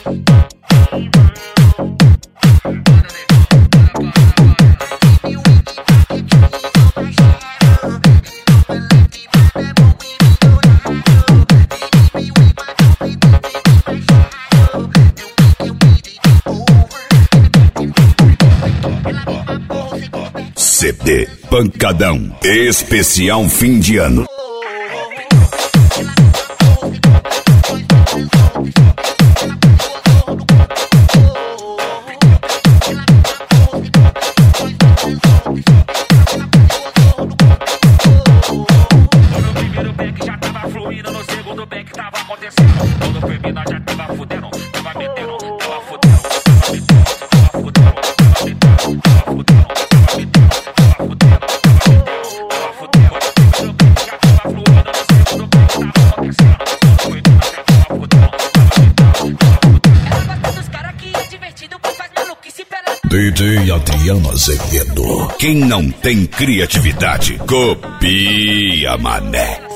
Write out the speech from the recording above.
CD Pancadão, especial fim de ano. No primeiro back já tava fluindo, no segundo back tava acontecendo. Quando foi mina já tava fudendo, tava metendo, tava fudendo, tava metendo, tava fudendo, tava metendo, tava fudendo. DJ Adriano Azevedo. Quem não tem criatividade, copia, mané.